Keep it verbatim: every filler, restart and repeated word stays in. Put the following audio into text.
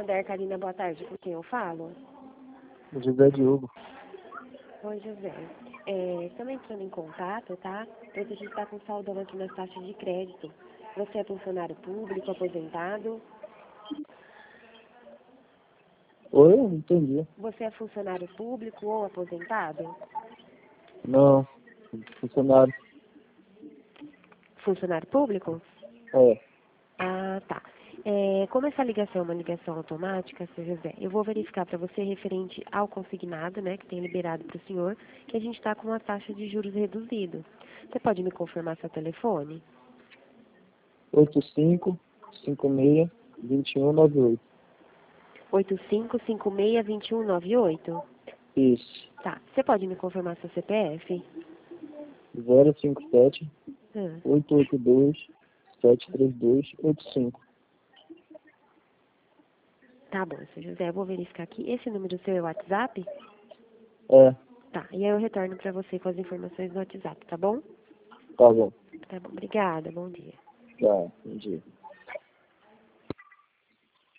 Santander, Carina, boa tarde. Com quem eu falo? José Diogo. Oi, José. É, estamos entrando em contato, tá? Porque a gente está com saldão aqui nas taxas de crédito. Você é funcionário público, aposentado? Oi, eu não entendi. Você é funcionário público ou aposentado? Não, funcionário. Funcionário público? É, Ah, tá. É, como essa ligação é uma ligação automática, seu José, eu vou verificar para você referente ao consignado, né, que tem liberado para o senhor, que a gente está com uma taxa de juros reduzido. Você pode me confirmar seu telefone? oito cinco cinco seis dois um nove oito. oito cinco cinco seis, dois um nove oito? Isso. Tá. Você pode me confirmar seu C P F? zero cinco sete Ah, oito oito dois sete três dois oito cinco. tá bom, seu José, eu vou verificar aqui. Esse número seu é o WhatsApp? É, Tá. E aí eu retorno para você com as informações do WhatsApp, tá bom? tá bom. Tá bom. Obrigada. Bom dia. Tá, entendi.